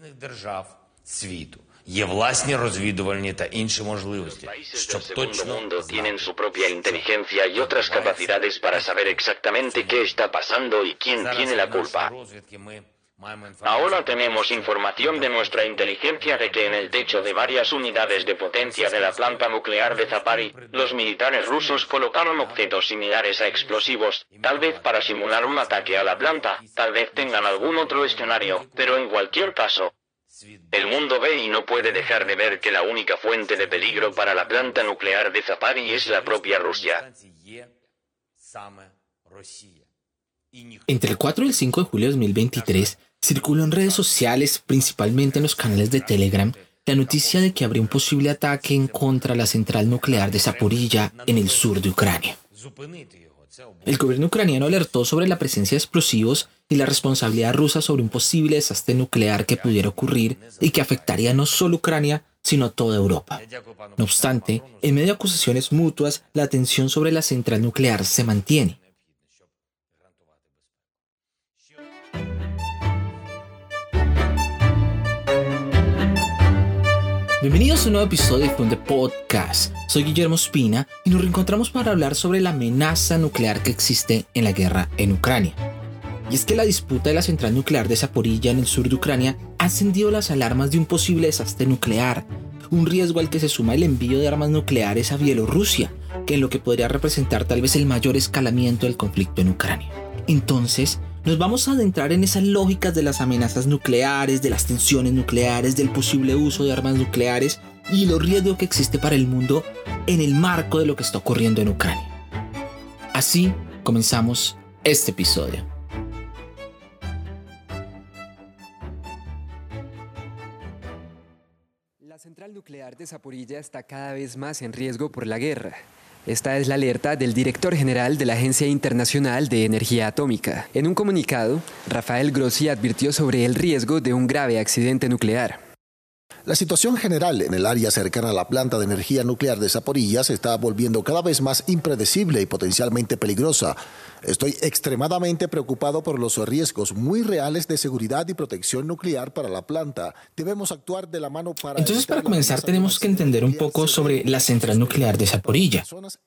Є власні розвідувальні та інші можливості, щоб точно mundo tienen su propia inteligencia y otras capacidades para saber exactamente qué está pasando y quién tiene la culpa. Ahora tenemos información de nuestra inteligencia de que en el techo de varias unidades de potencia de la planta nuclear de Zapari, los militares rusos colocaron objetos similares a explosivos, tal vez para simular un ataque a la planta, tal vez tengan algún otro escenario, pero en cualquier caso, el mundo ve y no puede dejar de ver que la única fuente de peligro para la planta nuclear de Zapari es la propia Rusia. Entre el 4 y el 5 de julio de 2023, circuló en redes sociales, principalmente en los canales de Telegram, la noticia de que habría un posible ataque en contra de la central nuclear de Zaporilla en el sur de Ucrania. El gobierno ucraniano alertó sobre la presencia de explosivos y la responsabilidad rusa sobre un posible desastre nuclear que pudiera ocurrir y que afectaría no solo Ucrania, sino a toda Europa. No obstante, en medio de acusaciones mutuas, la tensión sobre la central nuclear se mantiene. Bienvenidos a un nuevo episodio de Funde Podcast. Soy Guillermo Espina y nos reencontramos para hablar sobre la amenaza nuclear que existe en la guerra en Ucrania. Y es que la disputa de la central nuclear de Zaporilla en el sur de Ucrania ha encendido las alarmas de un posible desastre nuclear, un riesgo al que se suma el envío de armas nucleares a Bielorrusia, que en lo que podría representar tal vez el mayor escalamiento del conflicto en Ucrania. Entonces, nos vamos a adentrar en esas lógicas de las amenazas nucleares, de las tensiones nucleares, del posible uso de armas nucleares y los riesgos que existe para el mundo en el marco de lo que está ocurriendo en Ucrania. Así comenzamos este episodio. La central nuclear de Zaporilla está cada vez más en riesgo por la guerra. Esta es la alerta del director general de la Agencia Internacional de Energía Atómica. En un comunicado, Rafael Grossi advirtió sobre el riesgo de un grave accidente nuclear. La situación general en el área cercana a la planta de energía nuclear de Zaporilla se está volviendo cada vez más impredecible y potencialmente peligrosa. Estoy extremadamente preocupado por los riesgos muy reales de seguridad y protección nuclear para la planta. Debemos actuar de la mano para... Entonces, para comenzar, tenemos que entender un poco sobre la central nuclear de Zaporilla.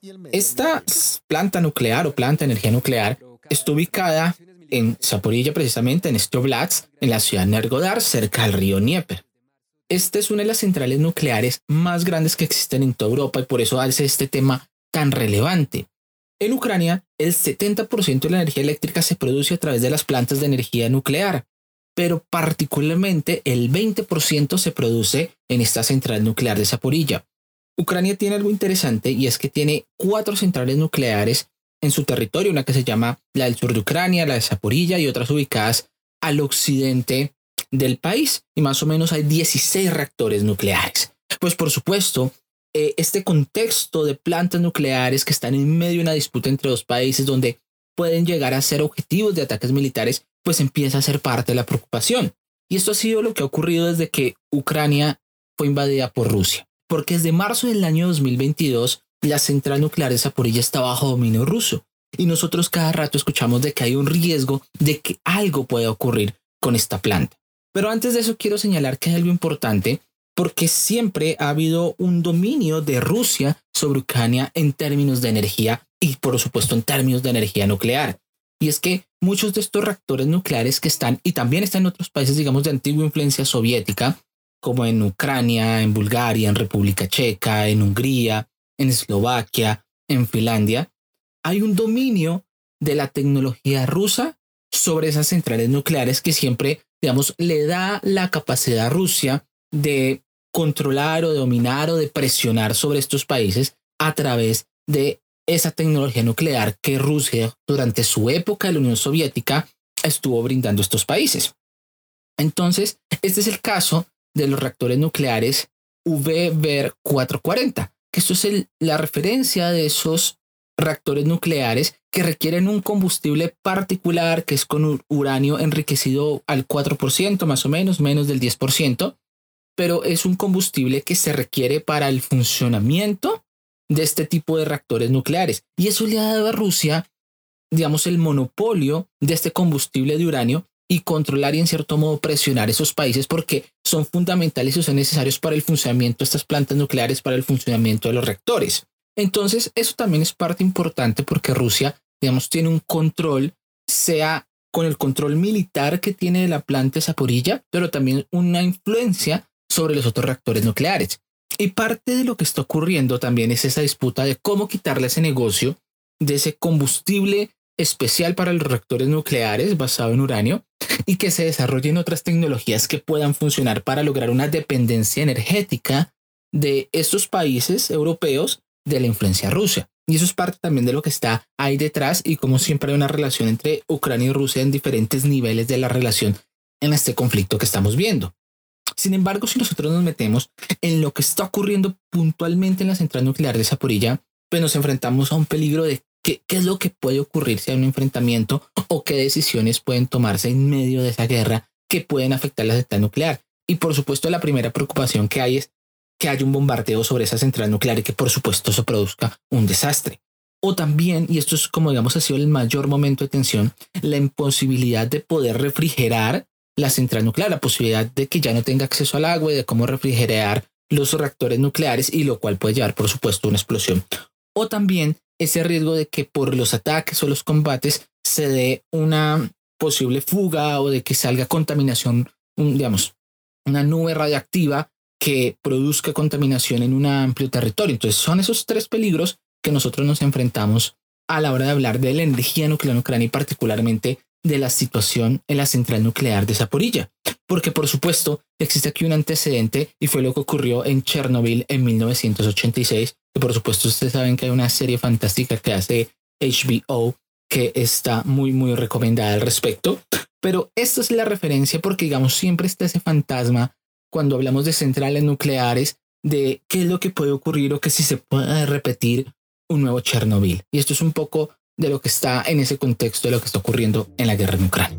Esta planta nuclear o planta de energía nuclear está ubicada en Zaporilla, precisamente en Stoblatz, en la ciudad de Nergodar, cerca del río Dnieper. Esta es una de las centrales nucleares más grandes que existen en toda Europa y por eso hace este tema tan relevante. En Ucrania, el 70% de la energía eléctrica se produce a través de las plantas de energía nuclear, pero particularmente el 20% se produce en esta central nuclear de Zaporilla. Ucrania tiene algo interesante y es que tiene 4 centrales nucleares en su territorio, una que se llama la del sur de Ucrania, la de Zaporilla y otras ubicadas al occidente del país, y más o menos hay 16 reactores nucleares. Pues por supuesto, este contexto de plantas nucleares que están en medio de una disputa entre dos países donde pueden llegar a ser objetivos de ataques militares, pues empieza a ser parte de la preocupación. Y esto ha sido lo que ha ocurrido desde que Ucrania fue invadida por Rusia, porque desde marzo del año 2022 la central nuclear de Zaporilla está bajo dominio ruso y nosotros cada rato escuchamos de que hay un riesgo de que algo pueda ocurrir con esta planta. Pero antes de eso quiero señalar que hay algo importante porque siempre ha habido un dominio de Rusia sobre Ucrania en términos de energía y por supuesto en términos de energía nuclear. Y es que muchos de estos reactores nucleares que están y también están en otros países, digamos, de antigua influencia soviética, como en Ucrania, en Bulgaria, en República Checa, en Hungría, en Eslovaquia, en Finlandia, hay un dominio de la tecnología rusa sobre esas centrales nucleares que siempre, digamos, le da la capacidad a Rusia de controlar o de dominar o de presionar sobre estos países a través de esa tecnología nuclear que Rusia durante su época de la Unión Soviética estuvo brindando a estos países. Entonces, este es el caso de los reactores nucleares VVER 440, que esto es la referencia de esos reactores nucleares que requieren un combustible particular que es con uranio enriquecido al 4%, más o menos, menos del 10%, pero es un combustible que se requiere para el funcionamiento de este tipo de reactores nucleares. Y eso le ha dado a Rusia, digamos, el monopolio de este combustible de uranio y controlar y en cierto modo presionar esos países porque son fundamentales y son necesarios para el funcionamiento de estas plantas nucleares, para el funcionamiento de los reactores. Entonces, eso también es parte importante porque Rusia, digamos, tiene un control, sea con el control militar que tiene de la planta de Zaporilla, pero también una influencia sobre los otros reactores nucleares. Y parte de lo que está ocurriendo también es esa disputa de cómo quitarle ese negocio de ese combustible especial para los reactores nucleares basado en uranio y que se desarrollen otras tecnologías que puedan funcionar para lograr una dependencia energética de estos países europeos de la influencia rusa. Y eso es parte también de lo que está ahí detrás y como siempre hay una relación entre Ucrania y Rusia en diferentes niveles de la relación en este conflicto que estamos viendo. Sin embargo, si nosotros nos metemos en lo que está ocurriendo puntualmente en la central nuclear de Zaporilla, pues nos enfrentamos a un peligro de qué es lo que puede ocurrir si hay un enfrentamiento o qué decisiones pueden tomarse en medio de esa guerra que pueden afectar la central nuclear. Y por supuesto, la primera preocupación que hay es que haya un bombardeo sobre esa central nuclear y que por supuesto se produzca un desastre. O también, y esto es como digamos ha sido el mayor momento de tensión, la imposibilidad de poder refrigerar la central nuclear, la posibilidad de que ya no tenga acceso al agua y de cómo refrigerar los reactores nucleares y lo cual puede llevar por supuesto a una explosión. O también ese riesgo de que por los ataques o los combates se dé una posible fuga o de que salga contaminación, digamos, una nube radiactiva que produzca contaminación en un amplio territorio. Entonces son esos tres peligros que nosotros nos enfrentamos a la hora de hablar de la energía nuclear en Ucrania y particularmente de la situación en la central nuclear de Zaporilla. Porque por supuesto existe aquí un antecedente y fue lo que ocurrió en Chernobyl en 1986. Y por supuesto ustedes saben que hay una serie fantástica que hace HBO que está muy muy recomendada al respecto. Pero esta es la referencia porque digamos siempre está ese fantasma cuando hablamos de centrales nucleares de qué es lo que puede ocurrir o que si se puede repetir un nuevo Chernobyl. Y esto es un poco de lo que está en ese contexto de lo que está ocurriendo en la guerra en Ucrania.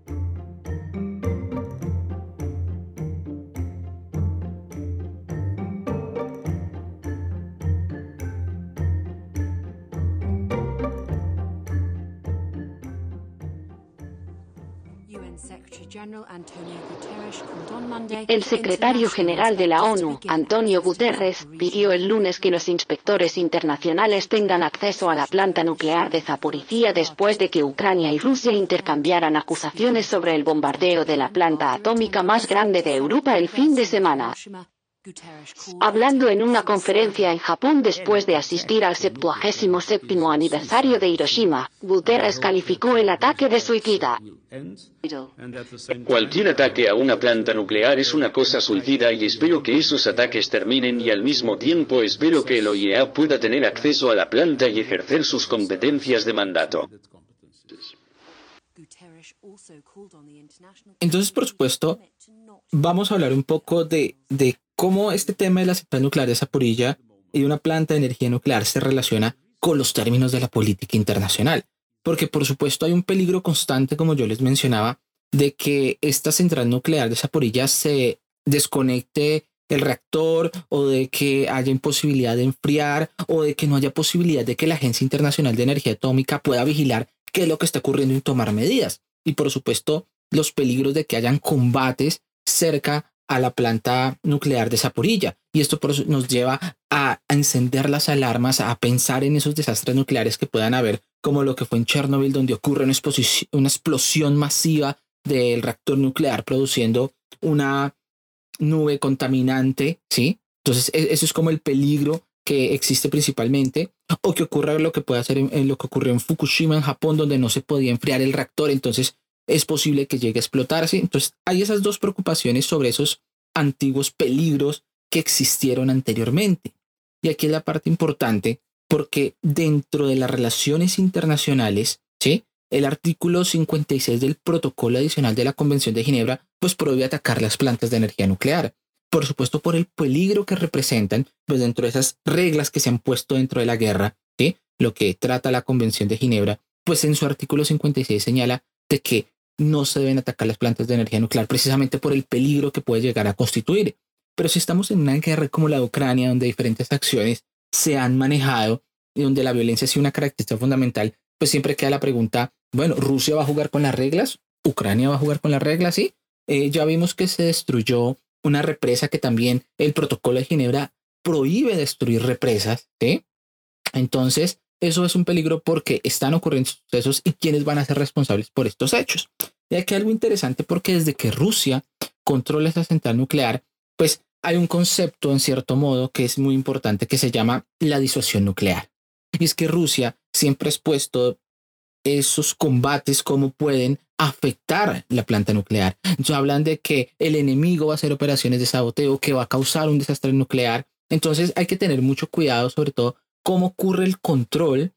El secretario general de la ONU, Antonio Guterres, pidió el lunes que los inspectores internacionales tengan acceso a la planta nuclear de Zaporizhia después de que Ucrania y Rusia intercambiaran acusaciones sobre el bombardeo de la planta atómica más grande de Europa el fin de semana. Hablando en una conferencia en Japón después de asistir al 77º aniversario de Hiroshima, Guterres calificó el ataque de suicida. Cualquier ataque a una planta nuclear es una cosa suicida y espero que esos ataques terminen y al mismo tiempo espero que el OIEA pueda tener acceso a la planta y ejercer sus competencias de mandato. Entonces, por supuesto, vamos a hablar un poco de cómo este tema de la central nuclear de Zaporilla y de una planta de energía nuclear se relaciona con los términos de la política internacional. Porque, por supuesto, hay un peligro constante, como yo les mencionaba, de que esta central nuclear de Zaporilla se desconecte el reactor o de que haya imposibilidad de enfriar o de que no haya posibilidad de que la Agencia Internacional de Energía Atómica pueda vigilar qué es lo que está ocurriendo y tomar medidas. Y, por supuesto, los peligros de que hayan combates cerca a la planta nuclear de Zaporilla. Y esto nos lleva a encender las alarmas, a pensar en esos desastres nucleares que puedan haber, como lo que fue en Chernobyl, donde ocurre una explosión masiva del reactor nuclear produciendo una nube contaminante, ¿sí? Entonces, eso es como el peligro que existe principalmente, o que ocurra lo que puede hacer en lo que ocurrió en Fukushima, en Japón, donde no se podía enfriar el reactor, entonces es posible que llegue a explotar, ¿sí? Entonces, hay esas dos preocupaciones sobre esos antiguos peligros que existieron anteriormente. Y aquí es la parte importante, porque dentro de las relaciones internacionales, ¿sí? El artículo 56 del protocolo adicional de la Convención de Ginebra, pues prohíbe atacar las plantas de energía nuclear. Por supuesto, por el peligro que representan, pues dentro de esas reglas que se han puesto dentro de la guerra, ¿sí? Lo que trata la Convención de Ginebra, pues en su artículo 56 señala de que no se deben atacar las plantas de energía nuclear precisamente por el peligro que puede llegar a constituir. Pero si estamos en una guerra como la de Ucrania, donde diferentes acciones se han manejado y donde la violencia ha sido una característica fundamental, pues siempre queda la pregunta, bueno, ¿Rusia va a jugar con las reglas Ucrania va a jugar con las reglas, ¿sí? Ya vimos que se destruyó una represa que también el protocolo de Ginebra prohíbe destruir represas, ¿sí? Entonces, eso es un peligro porque están ocurriendo sucesos y quiénes van a ser responsables por estos hechos. Y aquí hay algo interesante porque desde que Rusia controla esa central nuclear, pues hay un concepto en cierto modo que es muy importante que se llama la disuasión nuclear. Y es que Rusia siempre ha expuesto esos combates cómo pueden afectar la planta nuclear. Entonces hablan de que el enemigo va a hacer operaciones de saboteo, que va a causar un desastre nuclear. Entonces hay que tener mucho cuidado, sobre todo, cómo ocurre el control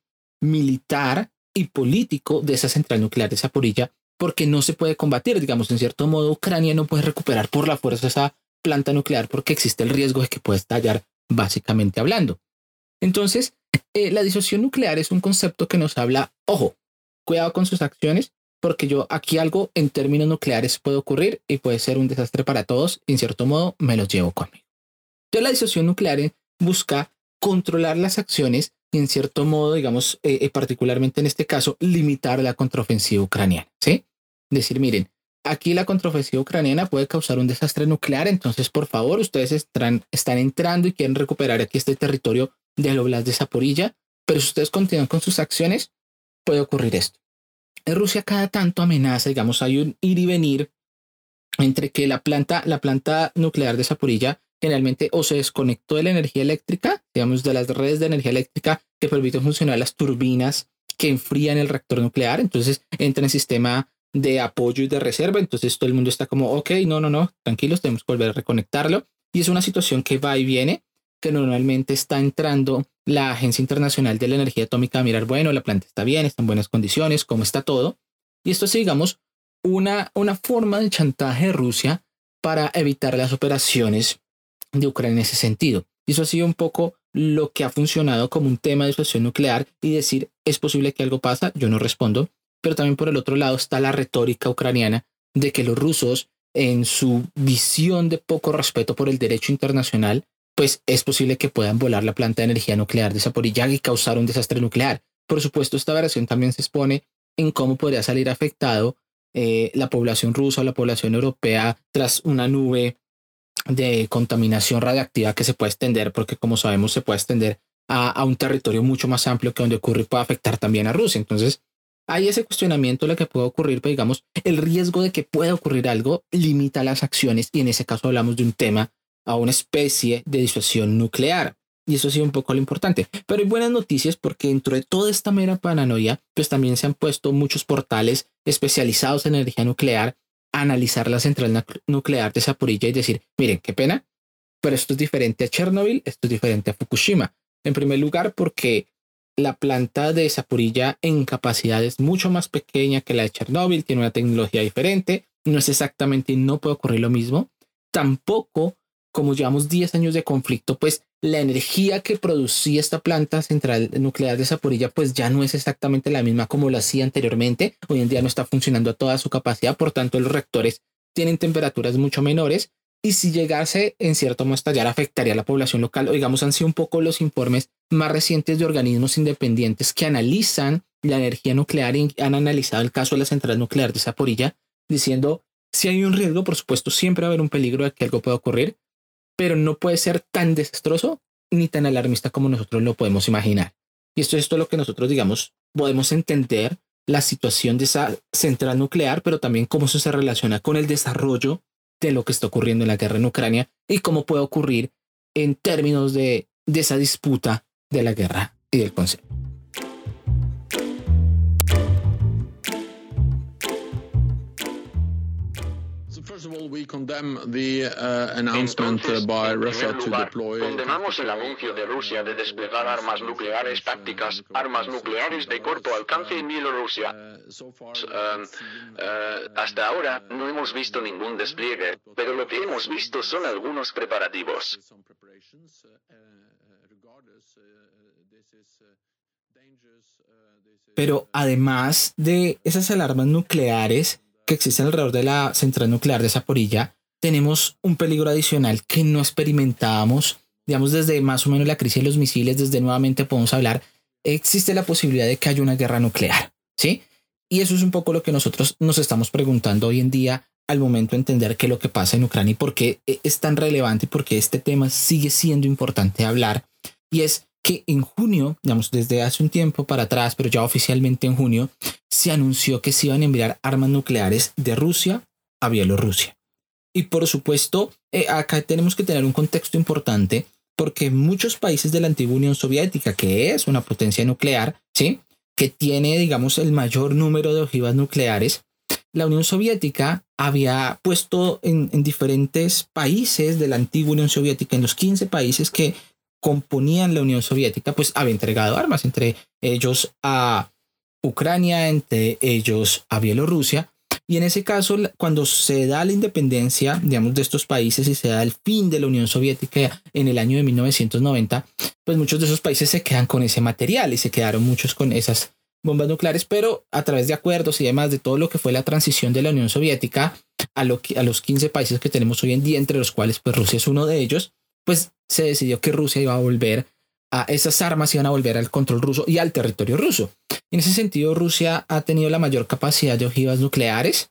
militar y político de esa central nuclear de Zaporilla, porque no se puede combatir. Digamos, en cierto modo, Ucrania no puede recuperar por la fuerza esa planta nuclear porque existe el riesgo de que pueda estallar, básicamente hablando. Entonces, la disuasión nuclear es un concepto que nos habla, ojo, cuidado con sus acciones, porque yo aquí algo en términos nucleares puede ocurrir y puede ser un desastre para todos y en cierto modo me los llevo conmigo. Entonces, la disuasión nuclear busca controlar las acciones y en cierto modo, digamos, particularmente en este caso, limitar la contraofensiva ucraniana, ¿sí? Decir, miren, aquí la contraofensiva ucraniana puede causar un desastre nuclear, entonces por favor ustedes están entrando y quieren recuperar aquí este territorio del Oblast de Zaporilla, pero si ustedes continúan con sus acciones, puede ocurrir esto. En Rusia cada tanto amenaza, digamos, hay un ir y venir entre que la planta nuclear de Zaporilla generalmente o se desconectó de la energía eléctrica, digamos, de las redes de energía eléctrica que permiten funcionar las turbinas que enfrían el reactor nuclear, entonces entra en sistema de apoyo y de reserva, entonces todo el mundo está como, ok, no, tranquilos, tenemos que volver a reconectarlo, y es una situación que va y viene, que normalmente está entrando la Agencia Internacional de la Energía Atómica a mirar, bueno, la planta está bien, está en buenas condiciones, cómo está todo, y esto es, digamos, una forma de chantaje de Rusia para evitar las operaciones de Ucrania en ese sentido. Y eso ha sido un poco lo que ha funcionado como un tema de disuasión nuclear y decir, es posible que algo pasa, yo no respondo, pero también por el otro lado está la retórica ucraniana de que los rusos, en su visión de poco respeto por el derecho internacional, pues es posible que puedan volar la planta de energía nuclear de Zaporilla y causar un desastre nuclear. Por supuesto, esta variación también se expone en cómo podría salir afectado la población rusa o la población europea tras una nube de contaminación radiactiva que se puede extender, porque como sabemos se puede extender a un territorio mucho más amplio que donde ocurre y puede afectar también a Rusia. Entonces hay ese cuestionamiento de lo que puede ocurrir, pero digamos el riesgo de que pueda ocurrir algo limita las acciones y en ese caso hablamos de un tema a una especie de disuasión nuclear y eso ha sido un poco lo importante. Pero hay buenas noticias porque dentro de toda esta mera paranoia pues también se han puesto muchos portales especializados en energía nuclear analizar la central nuclear de Zaporilla y decir, miren, qué pena, pero esto es diferente a Chernobyl, esto es diferente a Fukushima. En primer lugar, porque la planta de Zaporilla en capacidad es mucho más pequeña que la de Chernobyl, tiene una tecnología diferente, no es exactamente, no puede ocurrir lo mismo. Tampoco, como llevamos 10 años de conflicto, pues la energía que producía esta planta central nuclear de Zaporilla pues ya no es exactamente la misma como lo hacía anteriormente. Hoy en día no está funcionando a toda su capacidad, por tanto los reactores tienen temperaturas mucho menores y si llegase en cierto modo a estallar afectaría a la población local. O digamos, han sido un poco los informes más recientes de organismos independientes que analizan la energía nuclear y han analizado el caso de la central nuclear de Zaporilla diciendo si hay un riesgo, por supuesto siempre va a haber un peligro de que algo pueda ocurrir, pero no puede ser tan desastroso ni tan alarmista como nosotros lo podemos imaginar. Y esto es todo lo que nosotros, digamos, podemos entender la situación de esa central nuclear, pero también cómo eso se relaciona con el desarrollo de lo que está ocurriendo en la guerra en Ucrania y cómo puede ocurrir en términos de esa disputa de la guerra y del concepto. Entonces, en primer lugar, condenamos el anuncio de Rusia de desplegar armas nucleares tácticas, armas nucleares de corto alcance en Bielorrusia. Hasta ahora no hemos visto ningún despliegue, pero lo que hemos visto son algunos preparativos. Pero además de esas alarmas nucleares que existen alrededor de la central nuclear de Zaporilla, tenemos un peligro adicional que no experimentábamos, digamos, desde más o menos la crisis de los misiles, desde nuevamente podemos hablar, existe la posibilidad de que haya una guerra nuclear, ¿sí? Y eso es un poco lo que nosotros nos estamos preguntando hoy en día al momento de entender qué es lo que pasa en Ucrania y por qué es tan relevante y por qué este tema sigue siendo importante hablar. Y es que en junio, digamos desde hace un tiempo para atrás, pero ya oficialmente en junio, se anunció que se iban a enviar armas nucleares de Rusia a Bielorrusia. Y por supuesto, acá tenemos que tener un contexto importante porque muchos países de la antigua Unión Soviética, que es una potencia nuclear, ¿sí?, que tiene, digamos, el mayor número de ojivas nucleares, la Unión Soviética había puesto en diferentes países de la antigua Unión Soviética, en los 15 países que componían la Unión Soviética, pues había entregado armas, entre ellos a Ucrania, entre ellos a Bielorrusia. Y en ese caso, cuando se da la independencia, digamos, de estos países y se da el fin de la Unión Soviética en el año de 1990, pues muchos de esos países se quedan con ese material y se quedaron muchos con esas bombas nucleares, pero a través de acuerdos y demás de todo lo que fue la transición de la Unión Soviética a los 15 países que tenemos hoy en día, entre los cuales pues Rusia es uno de ellos, pues se decidió que Rusia iba a volver a esas armas, iban a volver al control ruso y al territorio ruso. En ese sentido, Rusia ha tenido la mayor capacidad de ojivas nucleares,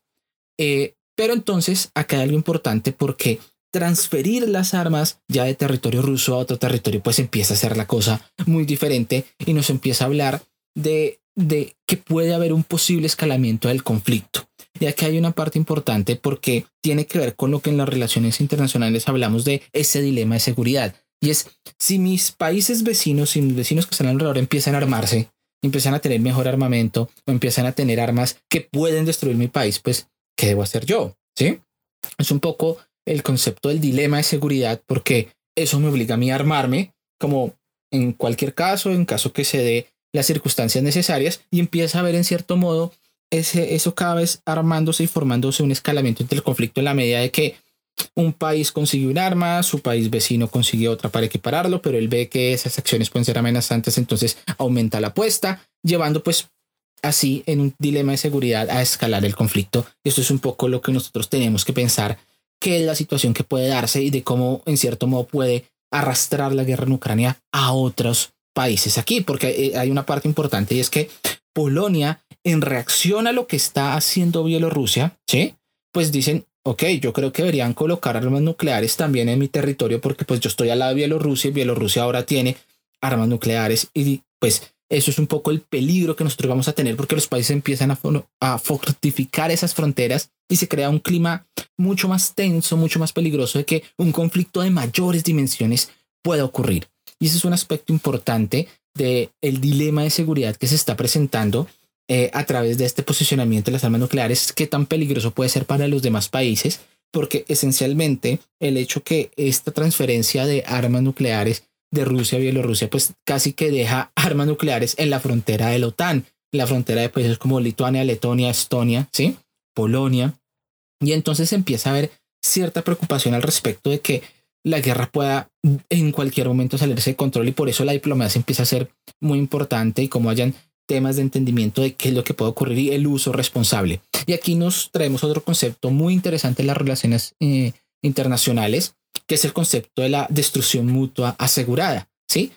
pero entonces acá hay algo importante porque transferir las armas ya de territorio ruso a otro territorio pues empieza a ser la cosa muy diferente y nos empieza a hablar de que puede haber un posible escalamiento del conflicto. Y aquí hay una parte importante porque tiene que ver con lo que en las relaciones internacionales hablamos de ese dilema de seguridad. Y es, si mis países vecinos, si mis vecinos que están alrededor empiezan a armarse, empiezan a tener mejor armamento o empiezan a tener armas que pueden destruir mi país, pues, ¿qué debo hacer yo? ¿Sí? Es un poco el concepto del dilema de seguridad porque eso me obliga a mí a armarme, como en cualquier caso, en caso que se dé las circunstancias necesarias, y empieza a ver en cierto modo eso cada vez armándose y formándose un escalamiento entre el conflicto en la medida de que un país consigue un arma, su país vecino consigue otra para equipararlo, pero él ve que esas acciones pueden ser amenazantes, entonces aumenta la apuesta, llevando pues así en un dilema de seguridad a escalar el conflicto. Y esto es un poco lo que nosotros tenemos que pensar, que es la situación que puede darse y de cómo en cierto modo puede arrastrar la guerra en Ucrania a otros países aquí, porque hay una parte importante y es que Polonia, en reacción a lo que está haciendo Bielorrusia, ¿sí?, pues dicen, ok, yo creo que deberían colocar armas nucleares también en mi territorio porque pues yo estoy al lado de Bielorrusia y Bielorrusia ahora tiene armas nucleares y pues eso es un poco el peligro que nosotros vamos a tener porque los países empiezan a fortificar esas fronteras y se crea un clima mucho más tenso, mucho más peligroso de que un conflicto de mayores dimensiones pueda ocurrir. Y ese es un aspecto importante del dilema de seguridad que se está presentando a través de este posicionamiento de las armas nucleares, qué tan peligroso puede ser para los demás países, porque esencialmente el hecho que esta transferencia de armas nucleares de Rusia a Bielorrusia pues casi que deja armas nucleares en la frontera de la OTAN, la frontera de países como Lituania, Letonia, Estonia, ¿sí?, Polonia, y entonces empieza a haber cierta preocupación al respecto de que la guerra pueda en cualquier momento salirse de control y por eso la diplomacia empieza a ser muy importante y como hayan temas de entendimiento de qué es lo que puede ocurrir y el uso responsable. Y aquí nos traemos otro concepto muy interesante en las relaciones internacionales, que es el concepto de la destrucción mutua asegurada, ¿sí?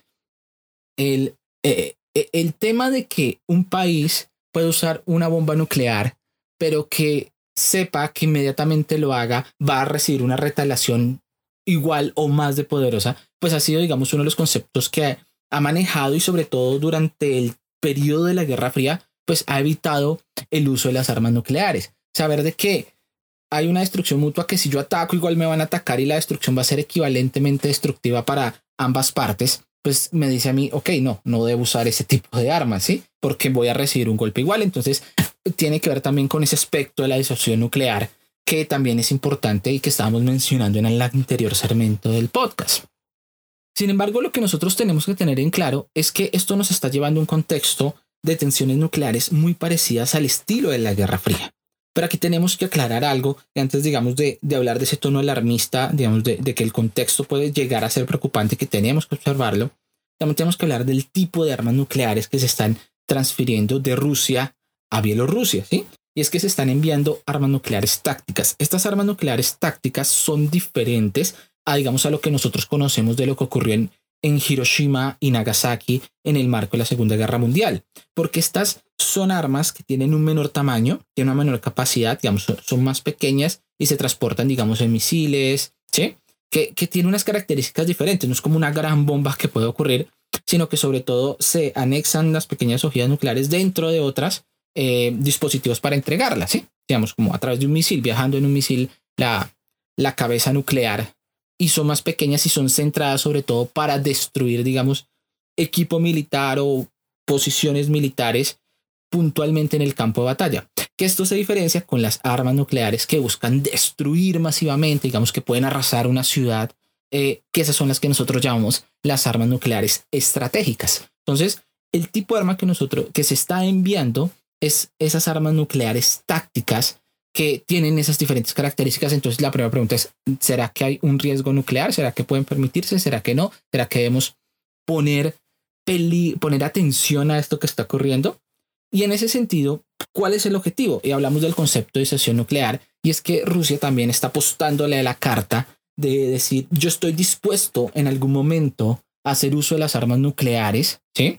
El tema de que un país puede usar una bomba nuclear, pero que sepa que inmediatamente lo haga, va a recibir una retaliación igual o más de poderosa, pues ha sido, digamos, uno de los conceptos que ha manejado y sobre todo durante el periodo de la Guerra Fría, pues ha evitado el uso de las armas nucleares. Saber de que hay una destrucción mutua, que si yo ataco igual me van a atacar y la destrucción va a ser equivalentemente destructiva para ambas partes, pues me dice a mí, ok, no debo usar ese tipo de armas, ¿sí? Porque voy a recibir un golpe igual. Entonces tiene que ver también con ese aspecto de la disuasión nuclear, que también es importante y que estábamos mencionando en el anterior segmento del podcast. Sin embargo, lo que nosotros tenemos que tener en claro es que esto nos está llevando a un contexto de tensiones nucleares muy parecidas al estilo de la Guerra Fría. Pero aquí tenemos que aclarar algo antes, digamos, de hablar de ese tono alarmista, digamos, de que el contexto puede llegar a ser preocupante, que tenemos que observarlo. También tenemos que hablar del tipo de armas nucleares que se están transfiriendo de Rusia a Bielorrusia, ¿sí? Y es que se están enviando armas nucleares tácticas. Estas armas nucleares tácticas son diferentes a, digamos, a lo que nosotros conocemos de lo que ocurrió en Hiroshima y Nagasaki en el marco de la Segunda Guerra Mundial, porque estas son armas que tienen un menor tamaño, tienen una menor capacidad, digamos, son más pequeñas y se transportan, digamos, en misiles, ¿sí? Que tiene unas características diferentes, no es como una gran bomba que puede ocurrir, sino que sobre todo se anexan las pequeñas ojivas nucleares dentro de otras dispositivos para entregarlas, ¿sí? Digamos, como a través de un misil, viajando en un misil la cabeza nuclear, y son más pequeñas y son centradas sobre todo para destruir, digamos, equipo militar o posiciones militares puntualmente en el campo de batalla. Que esto se diferencia con las armas nucleares que buscan destruir masivamente, digamos que pueden arrasar una ciudad, que esas son las que nosotros llamamos las armas nucleares estratégicas. Entonces, el tipo de arma que se está enviando es esas armas nucleares tácticas que tienen esas diferentes características. Entonces la primera pregunta es, ¿será que hay un riesgo nuclear? ¿Será que pueden permitirse? ¿Será que no? ¿Será que debemos poner atención a esto que está ocurriendo? Y en ese sentido, ¿cuál es el objetivo? Y hablamos del concepto de dissuasión nuclear, y es que Rusia también está apostándole a la carta de decir, yo estoy dispuesto en algún momento a hacer uso de las armas nucleares, ¿sí?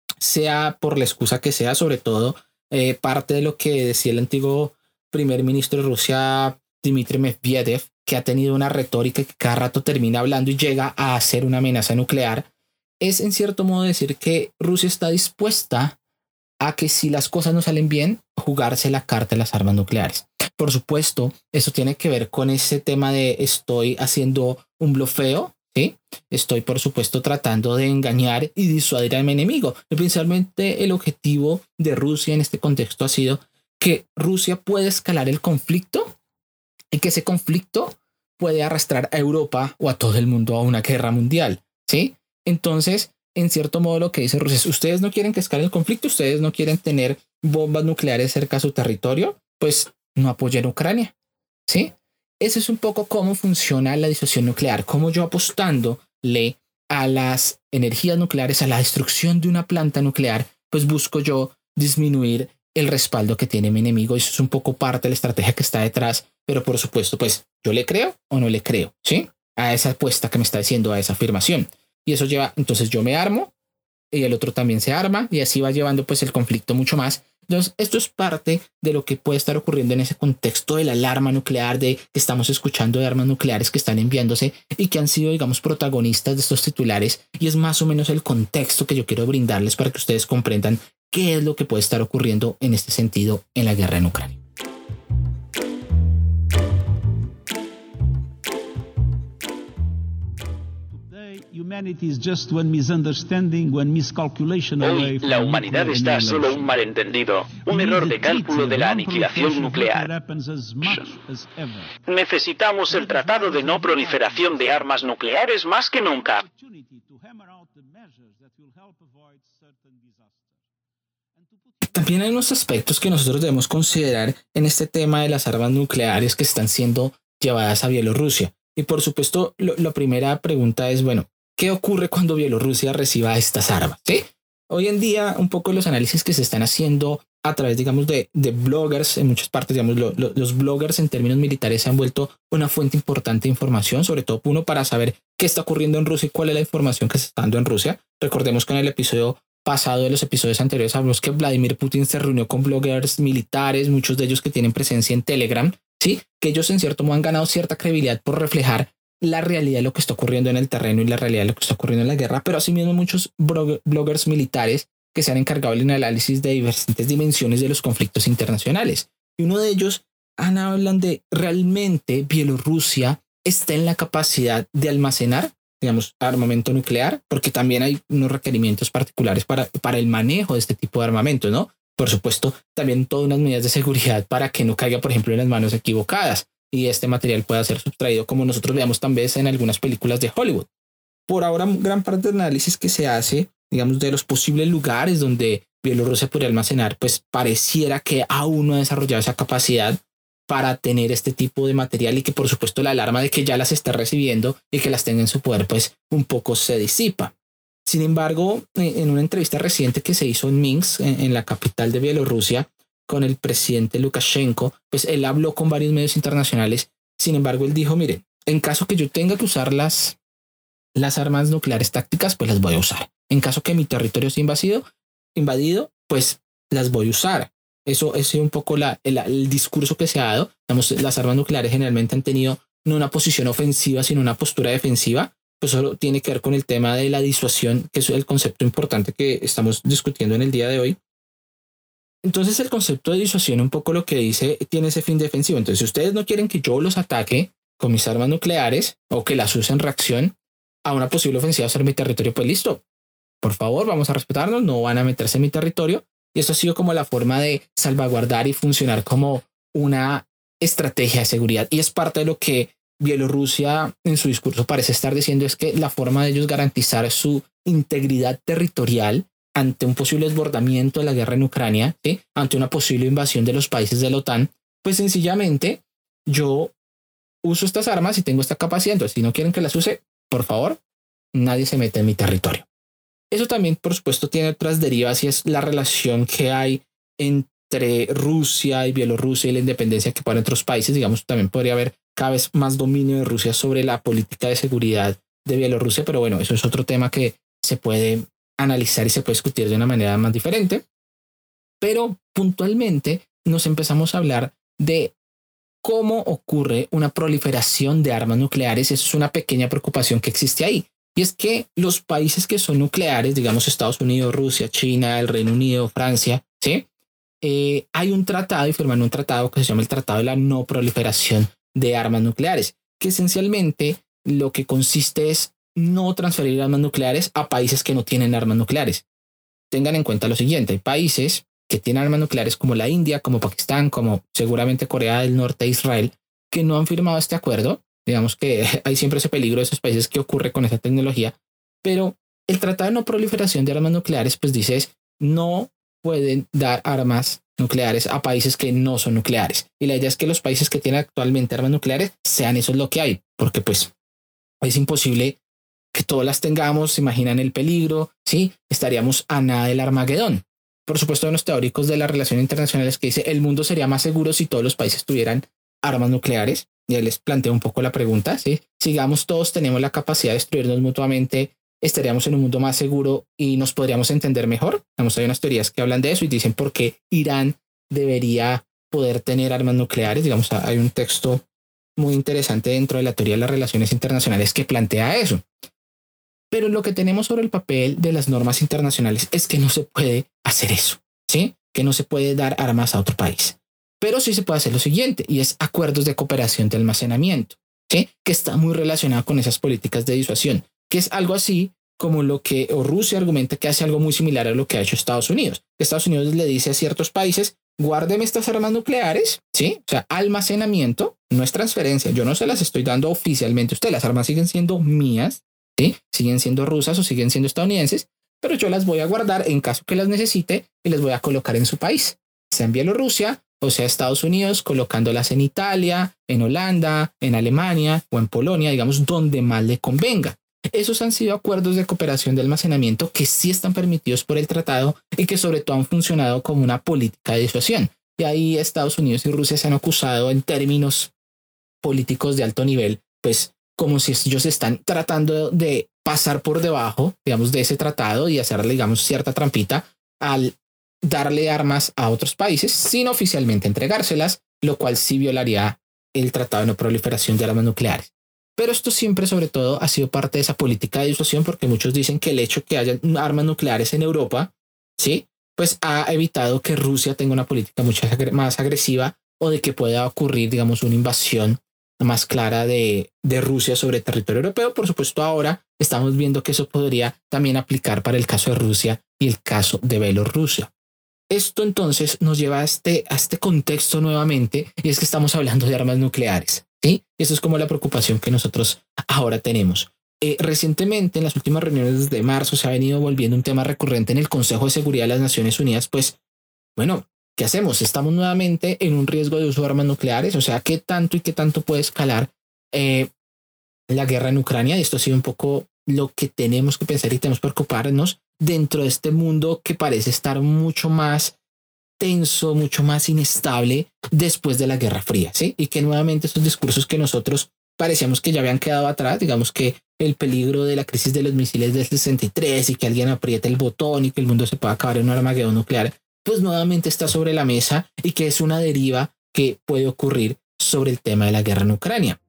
Sea por la excusa que sea, sobre todo parte de lo que decía el antiguo primer ministro de Rusia, Dmitry Medvedev, que ha tenido una retórica que cada rato termina hablando y llega a hacer una amenaza nuclear, es en cierto modo decir que Rusia está dispuesta a que si las cosas no salen bien, jugarse la carta de las armas nucleares. Por supuesto, eso tiene que ver con ese tema de estoy haciendo un blofeo, ¿sí? Estoy, por supuesto, tratando de engañar y disuadir a mi enemigo. Principalmente el objetivo de Rusia en este contexto ha sido que Rusia puede escalar el conflicto y que ese conflicto puede arrastrar a Europa o a todo el mundo a una guerra mundial, ¿sí? Entonces, en cierto modo lo que dice Rusia es, ustedes no quieren que escale el conflicto, ustedes no quieren tener bombas nucleares cerca de su territorio, pues no apoyen a Ucrania, ¿sí? Eso es un poco cómo funciona la disuasión nuclear, cómo yo apostándole a las energías nucleares, a la destrucción de una planta nuclear, pues busco yo disminuir el respaldo que tiene mi enemigo. Eso es un poco parte de la estrategia que está detrás, pero por supuesto, pues yo le creo o no le creo, ¿sí? A esa apuesta que me está diciendo, a esa afirmación. Y eso lleva, entonces yo me armo y el otro también se arma y así va llevando pues el conflicto mucho más. Entonces esto es parte de lo que puede estar ocurriendo en ese contexto de la alarma nuclear, de que estamos escuchando de armas nucleares que están enviándose y que han sido, digamos, protagonistas de estos titulares, y es más o menos el contexto que yo quiero brindarles para que ustedes comprendan qué es lo que puede estar ocurriendo en este sentido en la guerra en Ucrania. Hoy la humanidad está a solo un malentendido, un error de cálculo de la aniquilación nuclear. Necesitamos el Tratado de No Proliferación de Armas Nucleares más que nunca. También hay unos aspectos que nosotros debemos considerar en este tema de las armas nucleares que están siendo llevadas a Bielorrusia. Y por supuesto, la primera pregunta es, bueno, ¿qué ocurre cuando Bielorrusia reciba estas armas? ¿Sí? Hoy en día, un poco los análisis que se están haciendo a través, digamos, de bloggers en muchas partes, digamos, los bloggers en términos militares se han vuelto una fuente importante de información, sobre todo uno para saber qué está ocurriendo en Rusia y cuál es la información que se está dando en Rusia. Recordemos que en el episodio pasado, de los episodios anteriores, hablamos que Vladimir Putin se reunió con bloggers militares, muchos de ellos que tienen presencia en Telegram, ¿sí? Que ellos en cierto modo han ganado cierta credibilidad por reflejar la realidad de lo que está ocurriendo en el terreno y la realidad de lo que está ocurriendo en la guerra, pero asimismo muchos bloggers militares que se han encargado del análisis de diferentes dimensiones de los conflictos internacionales. Y uno de ellos hablan de realmente Bielorrusia está en la capacidad de almacenar, digamos, armamento nuclear, porque también hay unos requerimientos particulares para el manejo de este tipo de armamento, ¿no? Por supuesto, también todas unas medidas de seguridad para que no caiga, por ejemplo, en las manos equivocadas y este material pueda ser sustraído, como nosotros veamos también en algunas películas de Hollywood. Por ahora, gran parte del análisis que se hace, digamos, de los posibles lugares donde Bielorrusia podría almacenar, pues pareciera que aún no ha desarrollado esa capacidad para tener este tipo de material, y que por supuesto la alarma de que ya las está recibiendo y que las tenga en su poder, pues un poco se disipa. Sin embargo, en una entrevista reciente que se hizo en Minsk, en la capital de Bielorrusia, con el presidente Lukashenko, pues él habló con varios medios internacionales. Sin embargo, él dijo, miren, en caso que yo tenga que usar las las armas nucleares tácticas, pues las voy a usar. En caso que mi territorio sea invadido, pues las voy a usar. Eso es un poco el discurso que se ha dado. Digamos, las armas nucleares generalmente han tenido no una posición ofensiva, sino una postura defensiva. Pues solo tiene que ver con el tema de la disuasión, que es el concepto importante que estamos discutiendo en el día de hoy. Entonces el concepto de disuasión un poco lo que dice tiene ese fin defensivo. Entonces si ustedes no quieren que yo los ataque con mis armas nucleares o que las use en reacción a una posible ofensiva sobre mi territorio, pues listo, por favor vamos a respetarnos, no van a meterse en mi territorio. Y eso ha sido como la forma de salvaguardar y funcionar como una estrategia de seguridad. Y es parte de lo que Bielorrusia en su discurso parece estar diciendo, es que la forma de ellos garantizar su integridad territorial ante un posible desbordamiento de la guerra en Ucrania, ¿sí? Ante una posible invasión de los países de la OTAN, pues sencillamente yo uso estas armas y tengo esta capacidad. Entonces, si no quieren que las use, por favor, nadie se mete en mi territorio. Eso también, por supuesto, tiene otras derivas y es la relación que hay entre Rusia y Bielorrusia y la independencia que ponen otros países. Digamos, también podría haber cada vez más dominio de Rusia sobre la política de seguridad de Bielorrusia, pero bueno, eso es otro tema que se puede analizar y se puede discutir de una manera más diferente. Pero puntualmente nos empezamos a hablar de cómo ocurre una proliferación de armas nucleares. Eso es una pequeña preocupación que existe ahí. Y es que los países que son nucleares, digamos Estados Unidos, Rusia, China, el Reino Unido, Francia, ¿sí? Hay un tratado y firman un tratado que se llama el Tratado de la No Proliferación de Armas Nucleares, que esencialmente lo que consiste es no transferir armas nucleares a países que no tienen armas nucleares. Tengan en cuenta lo siguiente, hay países que tienen armas nucleares como la India, como Pakistán, como seguramente Corea del Norte e Israel, que no han firmado este acuerdo. Digamos que hay siempre ese peligro de esos países que ocurre con esa tecnología, pero el Tratado de No Proliferación de Armas Nucleares pues dice no pueden dar armas nucleares a países que no son nucleares. Y la idea es que los países que tienen actualmente armas nucleares sean eso es lo que hay, porque pues es imposible que todas las tengamos. Se imaginan el peligro, ¿sí? Estaríamos a nada del Armagedón. Por supuesto, hay unos teóricos de las relaciones internacionales que dice el mundo sería más seguro si todos los países tuvieran armas nucleares. Ya les planteo un poco la pregunta, ¿sí? Sigamos todos, tenemos la capacidad de destruirnos mutuamente, estaríamos en un mundo más seguro y nos podríamos entender mejor. Hay unas teorías que hablan de eso y dicen por qué Irán debería poder tener armas nucleares. Digamos, hay un texto muy interesante dentro de la teoría de las relaciones internacionales que plantea eso. Pero lo que tenemos sobre el papel de las normas internacionales es que no se puede hacer eso, ¿sí? Que no se puede dar armas a otro país. Pero sí se puede hacer lo siguiente, y es acuerdos de cooperación de almacenamiento, ¿sí? Que está muy relacionado con esas políticas de disuasión, que es algo así como lo que Rusia argumenta que hace algo muy similar a lo que ha hecho Estados Unidos. Estados Unidos le dice a ciertos países, guárdeme estas armas nucleares, ¿sí? O sea, almacenamiento, no es transferencia, yo no se las estoy dando oficialmente a usted, las armas siguen siendo mías, ¿sí? Siguen siendo rusas o siguen siendo estadounidenses, pero yo las voy a guardar en caso que las necesite y las voy a colocar en su país, sea en Bielorrusia o sea Estados Unidos, colocándolas en Italia, en Holanda, en Alemania o en Polonia, digamos, donde más le convenga. Esos han sido acuerdos de cooperación de almacenamiento que sí están permitidos por el tratado y que sobre todo han funcionado como una política de disuasión. Y ahí Estados Unidos y Rusia se han acusado en términos políticos de alto nivel, pues como si ellos están tratando de pasar por debajo, digamos, de ese tratado y hacerle, digamos, cierta trampita al darle armas a otros países sin oficialmente entregárselas, lo cual sí violaría el Tratado de No Proliferación de Armas Nucleares. Pero esto siempre, sobre todo, ha sido parte de esa política de disuasión, porque muchos dicen que el hecho de que haya armas nucleares en Europa, ¿sí? Pues ha evitado que Rusia tenga una política mucho más agresiva o de que pueda ocurrir, digamos, una invasión más clara de Rusia sobre el territorio europeo. Por supuesto, ahora estamos viendo que eso podría también aplicar para el caso de Rusia y el caso de Bielorrusia. Esto entonces nos lleva a este contexto nuevamente, y es que estamos hablando de armas nucleares, ¿sí? Y eso es como la preocupación que nosotros ahora tenemos. Recientemente, en las últimas reuniones de marzo, se ha venido volviendo un tema recurrente en el Consejo de Seguridad de las Naciones Unidas, pues, bueno, ¿qué hacemos? Estamos nuevamente en un riesgo de uso de armas nucleares, o sea, ¿qué tanto y qué tanto puede escalar la guerra en Ucrania? Y esto ha sido un poco lo que tenemos que pensar y tenemos que preocuparnos dentro de este mundo que parece estar mucho más tenso, mucho más inestable después de la Guerra Fría, ¿sí? Y que nuevamente esos discursos que nosotros parecíamos que ya habían quedado atrás, digamos que el peligro de la crisis de los misiles del 63 y que alguien apriete el botón y que el mundo se pueda acabar en un armagedón nuclear, pues nuevamente está sobre la mesa y que es una deriva que puede ocurrir sobre el tema de la guerra en Ucrania.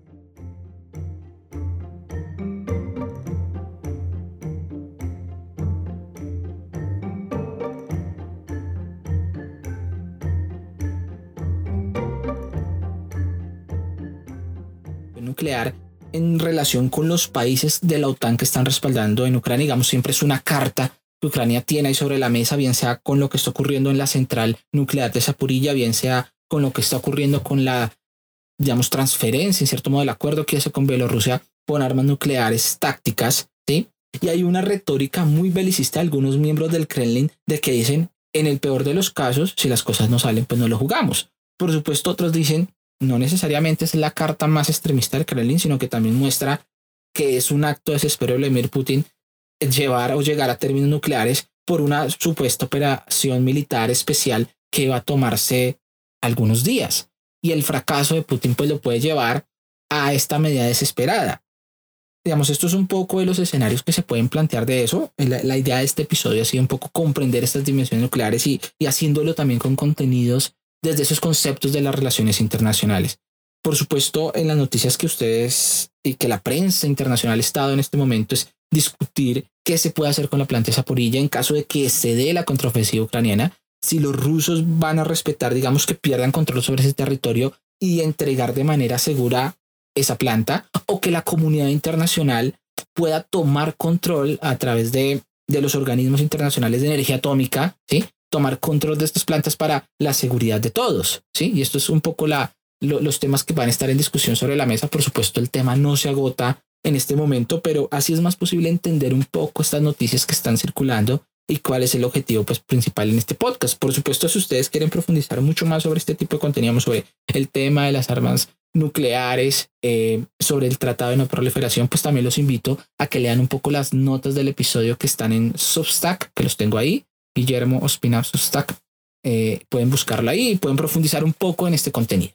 Nuclear en relación con los países de la OTAN que están respaldando en Ucrania, digamos, siempre es una carta que Ucrania tiene ahí sobre la mesa, bien sea con lo que está ocurriendo en la central nuclear de Zaporilla, bien sea con lo que está ocurriendo con la, digamos, transferencia, en cierto modo, del acuerdo que hace con Bielorrusia con armas nucleares tácticas, ¿sí? Y hay una retórica muy belicista de algunos miembros del Kremlin de que dicen, en el peor de los casos, si las cosas no salen, pues no lo jugamos. Por supuesto, otros dicen, no necesariamente es la carta más extremista del Kremlin, sino que también muestra que es un acto de desespero de Vladimir Putin llevar o llegar a términos nucleares por una supuesta operación militar especial que va a tomarse algunos días. Y el fracaso de Putin pues lo puede llevar a esta medida desesperada. Digamos, esto es un poco de los escenarios que se pueden plantear de eso. La idea de este episodio ha sido un poco comprender estas dimensiones nucleares y haciéndolo también con contenidos desde esos conceptos de las relaciones internacionales. Por supuesto, en las noticias que ustedes y que la prensa internacional ha estado en este momento es discutir qué se puede hacer con la planta de Zaporilla en caso de que se dé la contraofensiva ucraniana, si los rusos van a respetar, digamos, que pierdan control sobre ese territorio y entregar de manera segura esa planta, o que la comunidad internacional pueda tomar control a través de los organismos internacionales de energía atómica, ¿sí? Tomar control de estas plantas para la seguridad de todos, ¿sí? Y esto es un poco los temas que van a estar en discusión sobre la mesa. Por supuesto, el tema no se agota en este momento, pero así es más posible entender un poco estas noticias que están circulando y cuál es el objetivo pues, principal en este podcast. Por supuesto, si ustedes quieren profundizar mucho más sobre este tipo de contenido, sobre el tema de las armas nucleares, sobre el Tratado de No Proliferación, pues también los invito a que lean un poco las notas del episodio que están en Substack, que los tengo ahí. Guillermo Ospina Substack, pueden buscarlo ahí y pueden profundizar un poco en este contenido.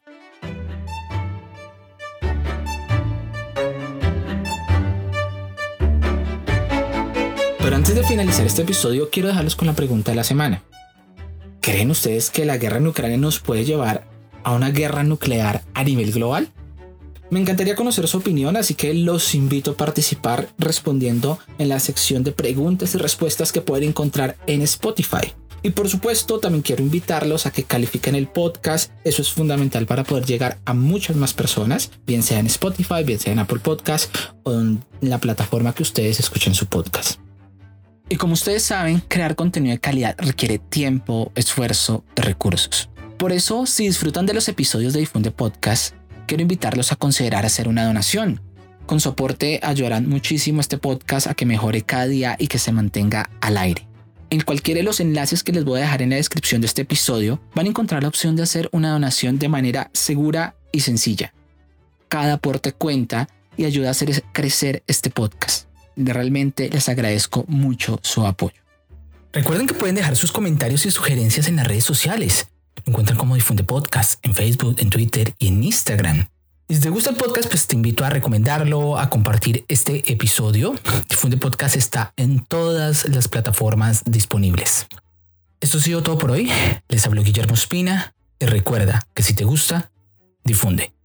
Pero antes de finalizar este episodio, quiero dejarlos con la pregunta de la semana. ¿Creen ustedes que la guerra en Ucrania nos puede llevar a una guerra nuclear a nivel global? Me encantaría conocer su opinión, así que los invito a participar respondiendo en la sección de preguntas y respuestas que pueden encontrar en Spotify. Y por supuesto, también quiero invitarlos a que califiquen el podcast. Eso es fundamental para poder llegar a muchas más personas, bien sea en Spotify, bien sea en Apple Podcast o en la plataforma que ustedes escuchen su podcast. Y como ustedes saben, crear contenido de calidad requiere tiempo, esfuerzo y recursos. Por eso, si disfrutan de los episodios de Difunde Podcast, quiero invitarlos a considerar hacer una donación. Con su aporte ayudarán muchísimo a este podcast a que mejore cada día y que se mantenga al aire. En cualquiera de los enlaces que les voy a dejar en la descripción de este episodio, van a encontrar la opción de hacer una donación de manera segura y sencilla. Cada aporte cuenta y ayuda a hacer crecer este podcast. Realmente les agradezco mucho su apoyo. Recuerden que pueden dejar sus comentarios y sugerencias en las redes sociales. Lo encuentran como Difunde Podcast en Facebook, en Twitter y en Instagram. Y si te gusta el podcast, pues te invito a recomendarlo, a compartir este episodio. Difunde Podcast está en todas las plataformas disponibles. Esto ha sido todo por hoy. Les habló Guillermo Ospina y recuerda que si te gusta, difunde.